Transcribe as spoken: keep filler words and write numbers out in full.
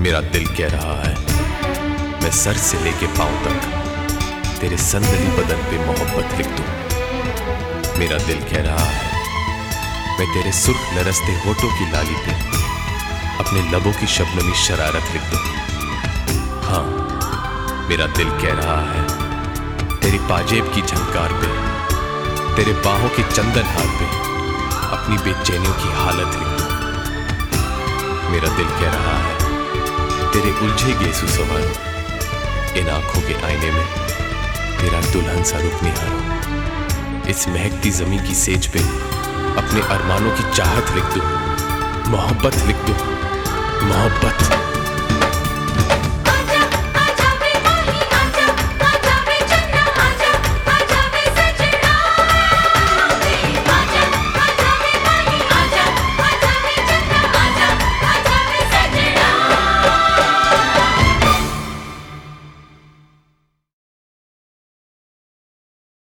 मेरा दिल कह रहा है मैं सर से लेके पांव तक तेरे संदली बदन पे मोहब्बत लिख दूं। मेरा दिल कह रहा है मैं तेरे सुर्ख लरसते होठों की लाली पे अपने लबों की शबनमी शरारत लिख दूं। हाँ, मेरा दिल कह रहा है तेरी पाजेब की झंकार पे, तेरे बाहों के चंदन हार पे अपनी बेचैनियों की हालत लिख दूं। मेरा दिल कह रहा है तेरे उलझे गेसु सवारों, इन आंखों के आईने में तेरा दुल्हन सा रुख निहारो। इस महकती जमीन की सेज पे अपने अरमानों की चाहत लिख दूं, मोहब्बत लिख दूं, मोहब्बत।